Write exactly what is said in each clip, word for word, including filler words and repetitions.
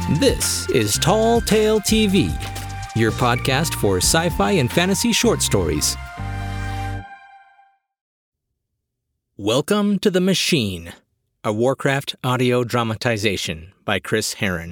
This is Tall Tale T V, your podcast for sci-fi and fantasy short stories. Welcome to The Machine, a Warcraft audio dramatization by Chris Herron.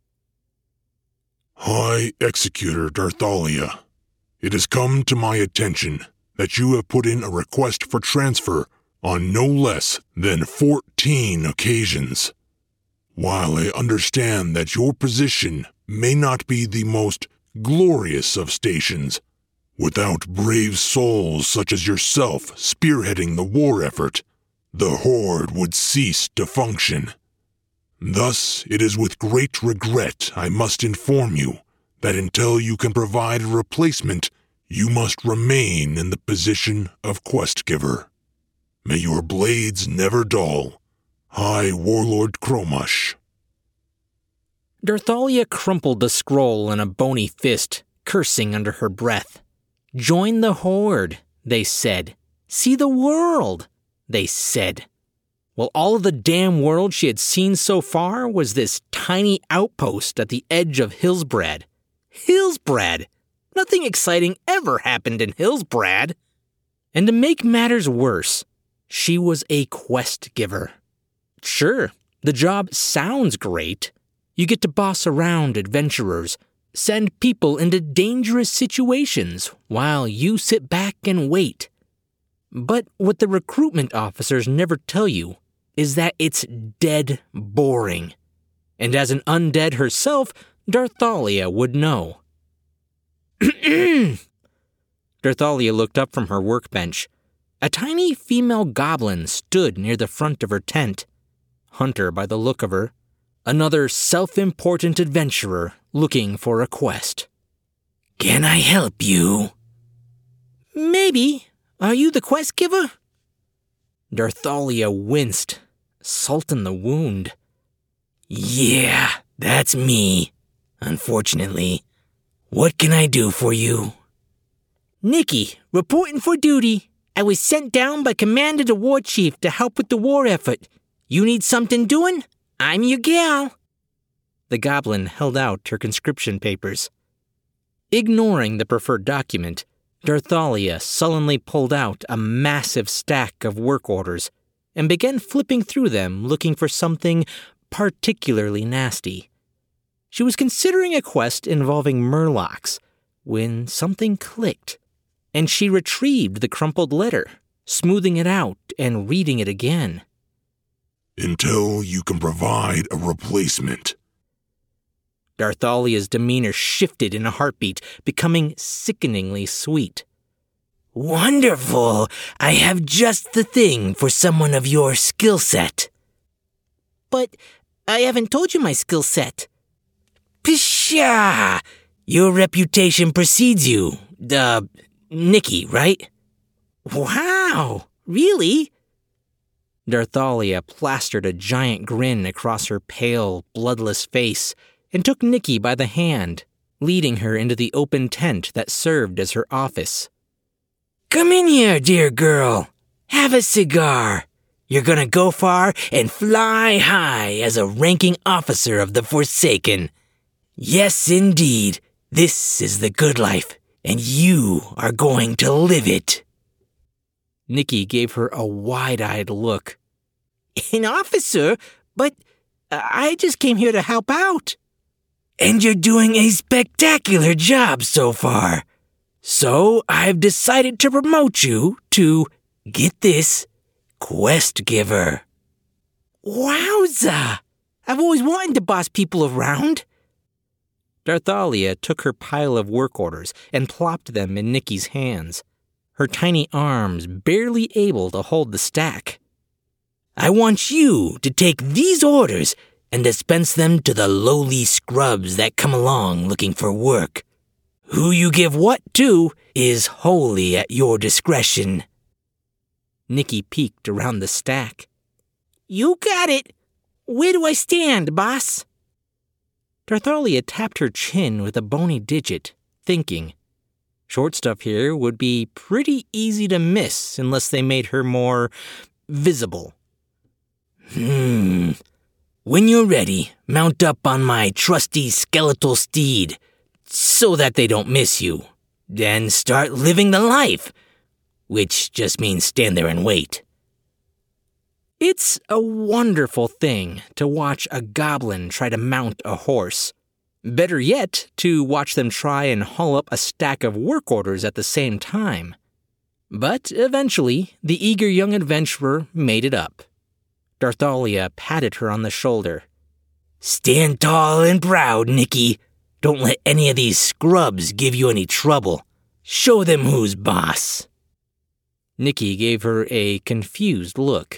High Executor Darthalia, it has come to my attention that you have put in a request for transfer on no less than fourteen occasions. While I understand that your position may not be the most glorious of stations, without brave souls such as yourself spearheading the war effort, the Horde would cease to function. Thus, it is with great regret I must inform you that until you can provide a replacement, you must remain in the position of quest giver. May your blades never dull. High Warlord Cromush. Darthalia crumpled the scroll in a bony fist, cursing under her breath. Join the Horde, they said. See the world, they said. Well, all of the damn world she had seen so far was this tiny outpost at the edge of Hillsbrad. Hillsbrad! Nothing exciting ever happened in Hillsbrad. And to make matters worse, she was a quest giver. Sure, the job sounds great. You get to boss around adventurers, send people into dangerous situations while you sit back and wait. But what the recruitment officers never tell you is that it's dead boring. And as an undead herself, Darthalia would know. Darthalia looked up from her workbench. A tiny female goblin stood near the front of her tent. Hunter by the look of her. Another self-important adventurer looking for a quest. Can I help you? Maybe. Are you the quest giver? Darthalia winced, salt in the wound. Yeah, that's me. Unfortunately. What can I do for you? Nikki, reporting for duty. I was sent down by Commander the War Chief to help with the war effort. You need something doing? I'm your gal. The goblin held out her conscription papers. Ignoring the preferred document, Darthalia sullenly pulled out a massive stack of work orders and began flipping through them looking for something particularly nasty. She was considering a quest involving murlocs when something clicked, and she retrieved the crumpled letter, smoothing it out and reading it again. Until you can provide a replacement. Darthalia's demeanor shifted in a heartbeat, becoming sickeningly sweet. Wonderful! I have just the thing for someone of your skill set. But I haven't told you my skill set. Pshaw! Your reputation precedes you. Uh, Nikki, right? Wow! Really? Darthalia plastered a giant grin across her pale, bloodless face and took Nikki by the hand, leading her into the open tent that served as her office. Come in here, dear girl. Have a cigar. You're gonna go far and fly high as a ranking officer of the Forsaken. Yes, indeed. This is the good life, and you are going to live it. Nikki gave her a wide-eyed look. An officer? But I just came here to help out. And you're doing a spectacular job so far. So I've decided to promote you to, get this, quest giver. Wowza! I've always wanted to boss people around. Darthalia took her pile of work orders and plopped them in Nikki's hands, her tiny arms barely able to hold the stack. I want you to take these orders and dispense them to the lowly scrubs that come along looking for work. Who you give what to is wholly at your discretion. Nikki peeked around the stack. You got it. Where do I stand, boss? Darthalia tapped her chin with a bony digit, thinking. Short stuff here would be pretty easy to miss unless they made her more visible. Hmm, When you're ready, mount up on my trusty skeletal steed, so that they don't miss you. Then start living the life, which just means stand there and wait. It's a wonderful thing to watch a goblin try to mount a horse. Better yet, to watch them try and haul up a stack of work orders at the same time. But eventually, the eager young adventurer made it up. Darthalia patted her on the shoulder. Stand tall and proud, Nikki. Don't let any of these scrubs give you any trouble. Show them who's boss. Nikki gave her a confused look.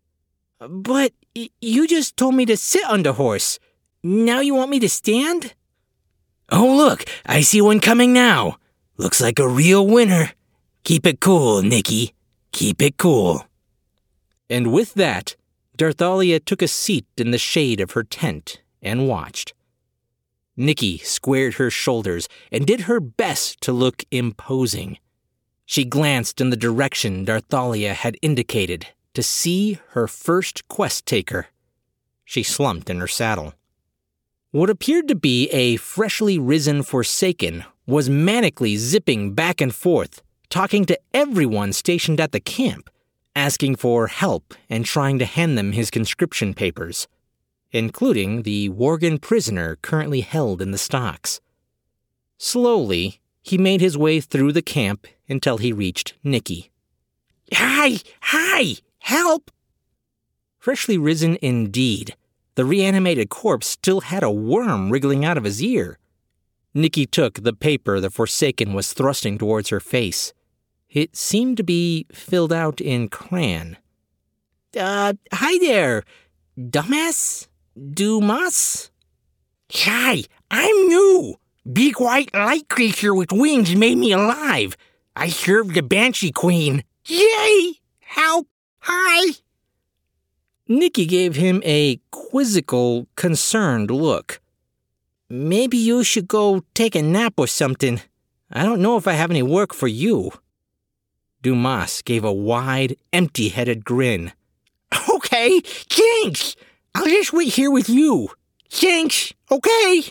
But y- you just told me to sit on the horse. Now you want me to stand? Oh, look, I see one coming now. Looks like a real winner. Keep it cool, Nikki. Keep it cool. And with that, Darthalia took a seat in the shade of her tent and watched. Nikki squared her shoulders and did her best to look imposing. She glanced in the direction Darthalia had indicated to see her first quest taker. She slumped in her saddle. What appeared to be a freshly risen Forsaken was manically zipping back and forth, talking to everyone stationed at the camp, asking for help and trying to hand them his conscription papers, including the Worgen prisoner currently held in the stocks. Slowly, he made his way through the camp until he reached Nikki. Hi! Hi! Help! Freshly risen indeed, the reanimated corpse still had a worm wriggling out of his ear. Nikki took the paper the Forsaken was thrusting towards her face. It seemed to be filled out in crayon. Uh, hi there, dumbass? Dumas? Hi, I'm new. Big white light creature with wings made me alive. I served the Banshee Queen. Yay! Help! Hi! Nikki gave him a quizzical, concerned look. Maybe you should go take a nap or something. I don't know if I have any work for you. Dumas gave a wide, empty-headed grin. Okay, thanks. I'll just wait here with you. Thanks, okay?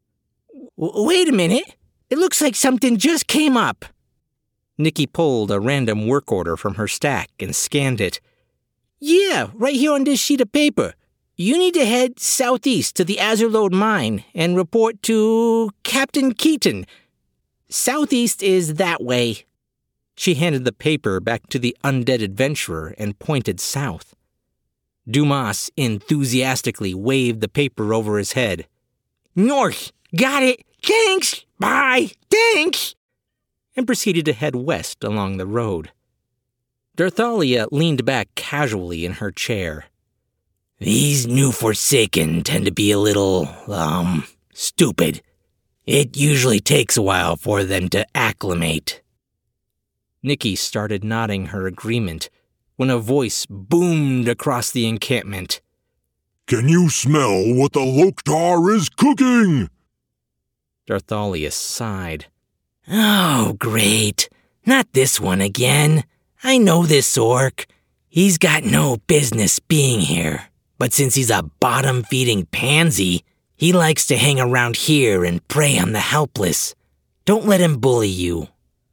W- wait a minute. It looks like something just came up. Nikki pulled a random work order from her stack and scanned it. Yeah, right here on this sheet of paper. You need to head southeast to the Azurlode mine and report to Captain Keaton. Southeast is that way. She handed the paper back to the undead adventurer and pointed south. Dumas enthusiastically waved the paper over his head. North! Got it! Thanks! Bye! Thanks! And proceeded to head west along the road. Darthalia leaned back casually in her chair. These new Forsaken tend to be a little, um, stupid. It usually takes a while for them to acclimate. Nikki started nodding her agreement when a voice boomed across the encampment. Can you smell what the Loktar is cooking? Darthalia sighed. Oh, great. Not this one again. I know this orc. He's got no business being here. But since he's a bottom-feeding pansy, he likes to hang around here and prey on the helpless. Don't let him bully you.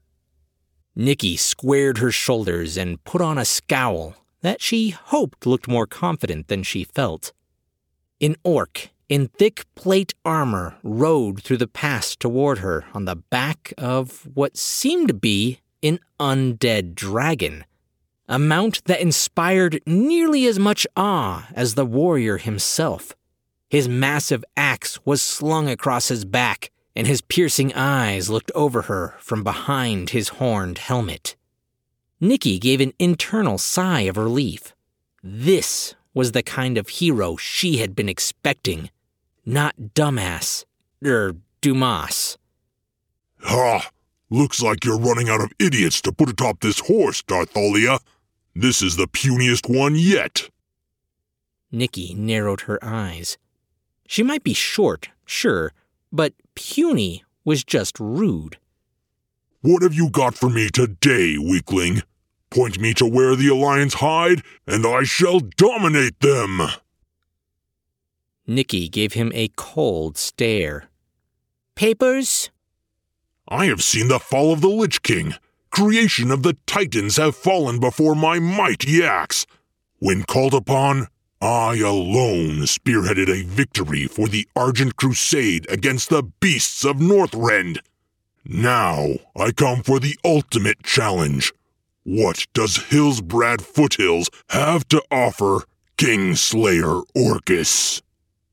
Nikki squared her shoulders and put on a scowl that she hoped looked more confident than she felt. An orc in thick plate armor rode through the pass toward her on the back of what seemed to be an undead dragon, a mount that inspired nearly as much awe as the warrior himself. His massive axe was slung across his back, and his piercing eyes looked over her from behind his horned helmet. Nikki gave an internal sigh of relief. This was the kind of hero she had been expecting, not dumbass, er, Dumas. Ha! Looks like you're running out of idiots to put atop this horse, Darthalia. This is the puniest one yet. Nikki narrowed her eyes. She might be short, sure, but puny was just rude. What have you got for me today, weakling? Point me to where the Alliance hide, and I shall dominate them! Nikki gave him a cold stare. Papers? I have seen the fall of the Lich King. Creation of the Titans have fallen before my mighty axe. When called upon, I alone spearheaded a victory for the Argent Crusade against the beasts of Northrend. Now I come for the ultimate challenge. What does Hillsbrad Foothills have to offer Kingslayer Orcus?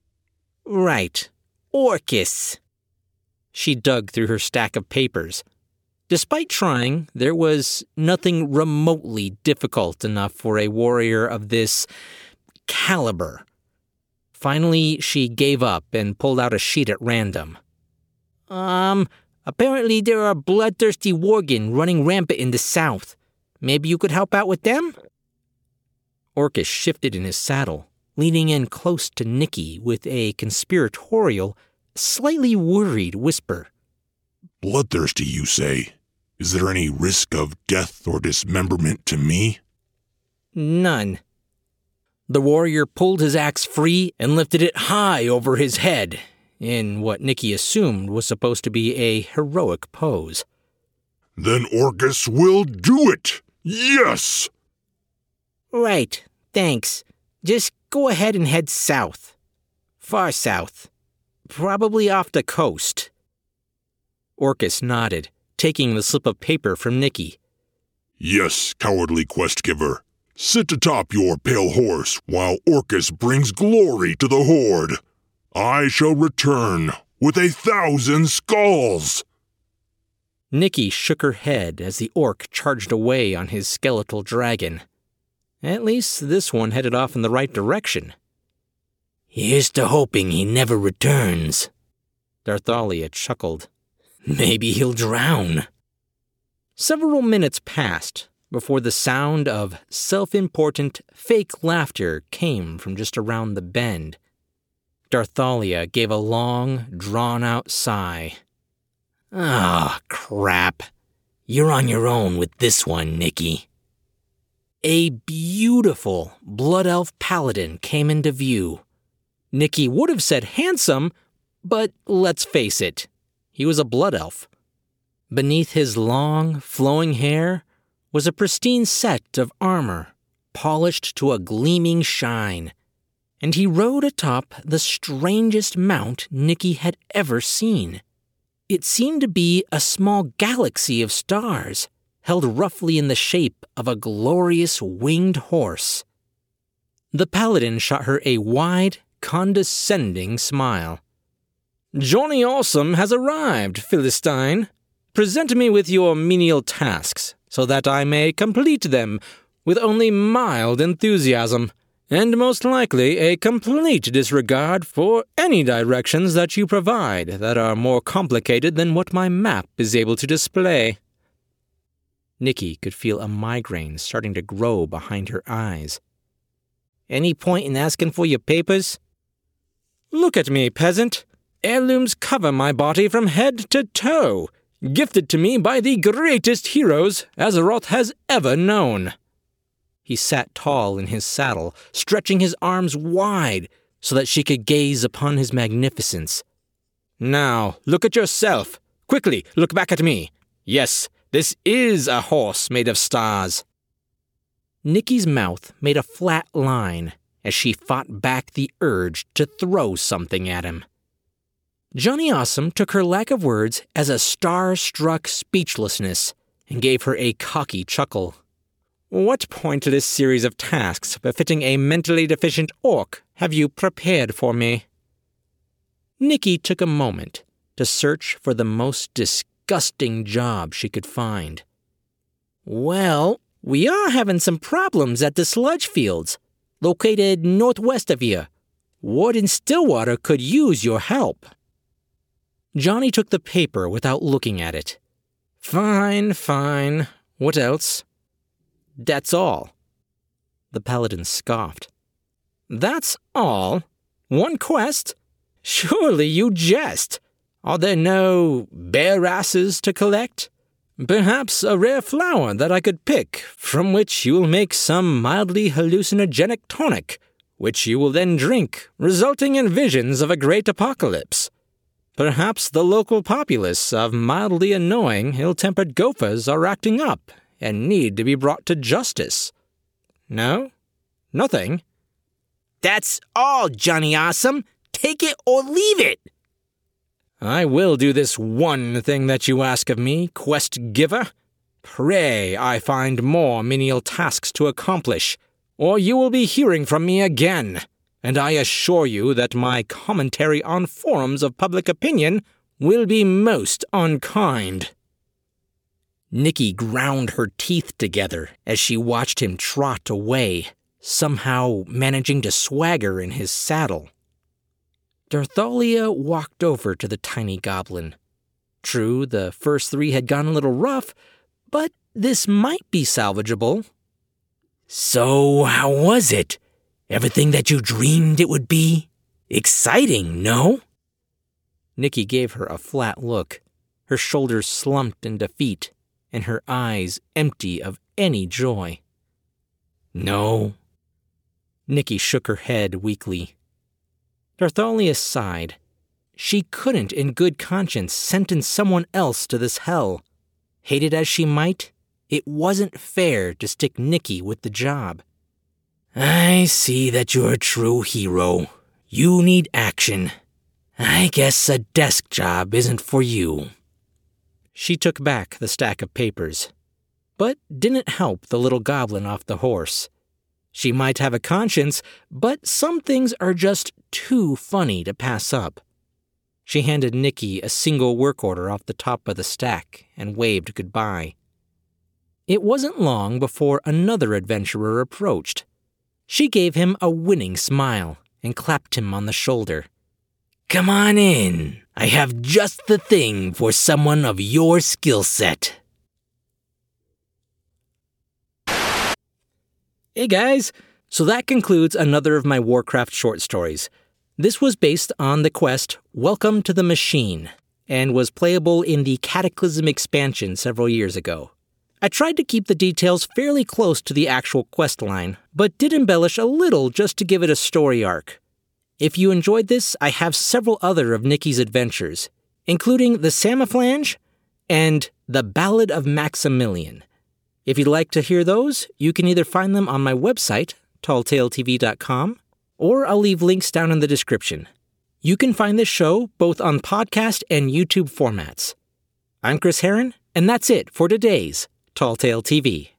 Right, Orcus. She dug through her stack of papers. Despite trying, there was nothing remotely difficult enough for a warrior of this caliber. Finally, she gave up and pulled out a sheet at random. Um, apparently there are bloodthirsty Worgen running rampant in the south. Maybe you could help out with them? Orcus shifted in his saddle, leaning in close to Nikki with a conspiratorial, slightly worried whisper. Bloodthirsty, you say? Is there any risk of death or dismemberment to me? None. The warrior pulled his axe free and lifted it high over his head, in what Nikki assumed was supposed to be a heroic pose. Then Orcus will do it! Yes! Right, thanks. Just go ahead and head south. Far south. Probably off the coast. Orcus nodded, taking the slip of paper from Nikki. Yes, cowardly quest giver. Sit atop your pale horse while Orcus brings glory to the Horde. I shall return with a thousand skulls. Nikki shook her head as the orc charged away on his skeletal dragon. At least this one headed off in the right direction. Here's to hoping he never returns. Darthalia chuckled. Maybe he'll drown. Several minutes passed before the sound of self-important, fake laughter came from just around the bend. Darthalia gave a long, drawn-out sigh. Ah, crap. You're on your own with this one, Nikki. A beautiful blood elf paladin came into view. Nikki would have said handsome, but let's face it, he was a blood elf. Beneath his long, flowing hair was a pristine set of armor, polished to a gleaming shine, and he rode atop the strangest mount Nikki had ever seen. It seemed to be a small galaxy of stars, held roughly in the shape of a glorious winged horse. The paladin shot her a wide, condescending smile. Johnny Awesome has arrived, Philistine. Present me with your menial tasks, so that I may complete them with only mild enthusiasm, and most likely a complete disregard for any directions that you provide that are more complicated than what my map is able to display. Nikki could feel a migraine starting to grow behind her eyes. Any point in asking for your papers? Look at me, peasant. Heirlooms cover my body from head to toe, gifted to me by the greatest heroes Azeroth has ever known. He sat tall in his saddle, stretching his arms wide so that she could gaze upon his magnificence. Now, look at yourself. Quickly, look back at me. Yes, this is a horse made of stars. Nikki's mouth made a flat line as she fought back the urge to throw something at him. Johnny Awesome took her lack of words as a star-struck speechlessness and gave her a cocky chuckle. What pointless series of tasks befitting a mentally deficient orc have you prepared for me? Nikki took a moment to search for the most disgusting job she could find. Well, we are having some problems at the sludge fields, located northwest of here. Warden Stillwater could use your help. Johnny took the paper without looking at it. Fine, fine. What else? That's all. The paladin scoffed. That's all? One quest? Surely you jest. Are there no bear asses to collect? Perhaps a rare flower that I could pick, from which you will make some mildly hallucinogenic tonic, which you will then drink, resulting in visions of a great apocalypse. Perhaps the local populace of mildly annoying, ill-tempered gophers are acting up and need to be brought to justice. No? Nothing? That's all, Johnny Awesome. Take it or leave it. I will do this one thing that you ask of me, quest giver. Pray I find more menial tasks to accomplish, or you will be hearing from me again, and I assure you that my commentary on forums of public opinion will be most unkind. Nikki ground her teeth together as she watched him trot away, somehow managing to swagger in his saddle. Darthalia walked over to the tiny goblin. True, the first three had gone a little rough, but this might be salvageable. So, how was it? Everything that you dreamed it would be? Exciting, no? Nikki gave her a flat look, her shoulders slumped in defeat, and her eyes empty of any joy. No. Nikki shook her head weakly. Darthalia sighed. She couldn't in good conscience sentence someone else to this hell. Hate it as she might, it wasn't fair to stick Nikki with the job. I see that you're a true hero. You need action. I guess a desk job isn't for you. She took back the stack of papers, but didn't help the little goblin off the horse. She might have a conscience, but some things are just too funny to pass up. She handed Nikki a single work order off the top of the stack and waved goodbye. It wasn't long before another adventurer approached. She gave him a winning smile and clapped him on the shoulder. Come on in. I have just the thing for someone of your skill set. Hey guys, so that concludes another of my Warcraft short stories. This was based on the quest Welcome to the Machine and was playable in the Cataclysm expansion several years ago. I tried to keep the details fairly close to the actual quest line, but did embellish a little just to give it a story arc. If you enjoyed this, I have several other of Nikki's adventures, including the Samaflange and the Ballad of Maximilian. If you'd like to hear those, you can either find them on my website, tall tale t v dot com, or I'll leave links down in the description. You can find this show both on podcast and YouTube formats. I'm Chris Herron, and that's it for today's Tall Tale T V.